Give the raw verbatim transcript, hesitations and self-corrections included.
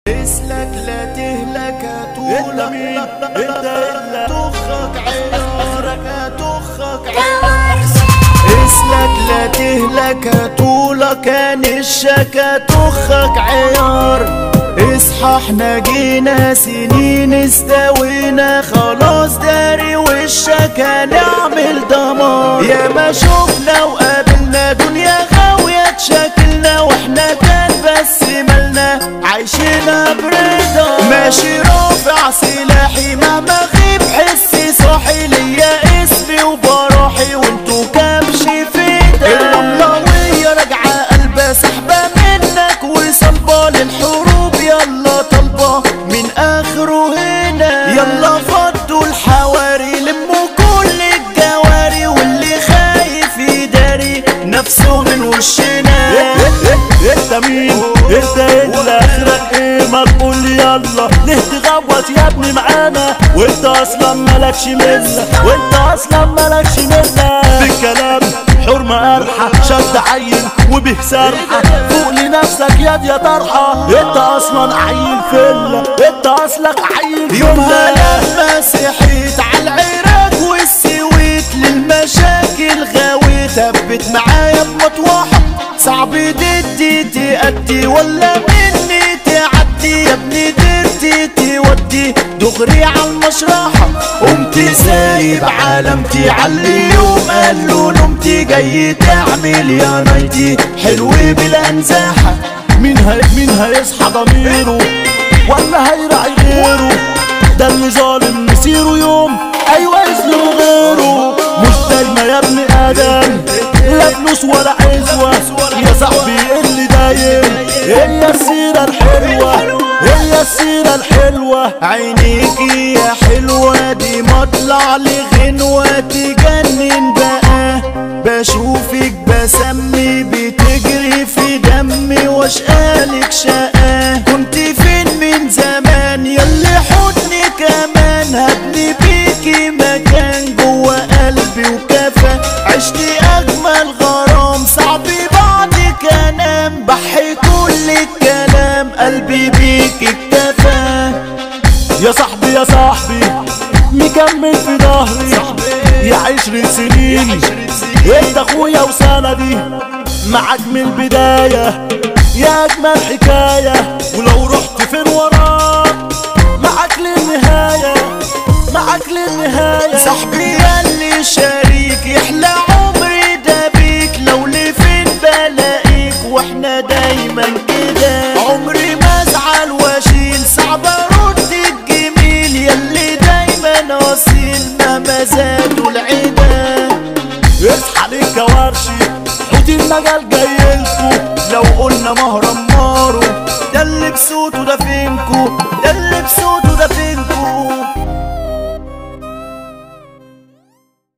اسلك لا تهلك طولك انت الا تخك عيارك تخك عيارك اسلك لا تهلك طولك كان الشكا تخك عيار اصحى احنا جينا سنين استوينا خلاص داري وشك هنعمل دمار يا ما شوفنا وقابلنا دنيا غاوية تشاكلنا واحنا كان بس مالنا عايشينا برضا ماشي رافع سلاحي مهما غيب حسي صاحي ليا اسمي وبراحي وانتو كبش فدا الرملاوية راجعة قلبها سحبة منك وصلبة للحروب يلا طالبة من اخره هنا يلا فضوا الحواري لموا كل الجواري واللي خايف يداري نفسه من وشنا انت مين؟ انت الا اخرك ايه؟ ما تقول يلا ليه تغوط يا ابني معانا وانت اصلا مالكش مله وانت اصلا مالكش مله بالكلام حرمه قرحه شد عين وبه سرحه فوق لنفسك ياد يا طرحه انت اصلا عيل فله انت اصلك عيل فله يومها لما صحيت على العراق والسويت للمشاكل غاويت ثبت معايا بمطوحه صعب ددي تأدي ولا مني تعدي يا ابني درتي تودي دغري عالمشرحة قمت سايب علامتي عاللي يوم قالوا نمتي جاي تعمل يا نايتي حلو بلا نزاحة مين هي مين هيصحى ضميره ولا هيراعي غيره ده اللي ظالم مسيره يوم ايوه يظلم غيره مش دايما يا ابن ادم لا فلوس ولا عزوة يا صاحبي اللي دايم هي السيرة الحلوة هي السيرة الحلوة عينيكي يا حلوة دي مطلع لغنوة تجنن بقى بشوفك بسمي بتجري في دمي واشقالك شقاه كنت فين من زمان ياللي حضني كمان هبني بيكي مكان جوا قلبي وكفى عشتي اجمل غرام صعب بعدك انام بحي كل الكلام قلبي بيك اكتفى يا صاحبي يا صاحبي مكمل في ظهري يا عشرة سنين انت اخويا وسندي معاك من البداية يا اجمل حكاية ولو رحت فين وراك معاك للنهاية معاك للنهاية صاحبي ياللي شريك يحلى عمري ده بيك لو لفين بلاقيك واحنا دايما كده عمري ما ازعل واشيل صعب ارد الجميل ياللي دايما اصيل مهما زادوا العدا اصحى للكوارشي حوت المجال جايلكوا لو قلنا مهرم مارو ده اللي بصوته ده فينكو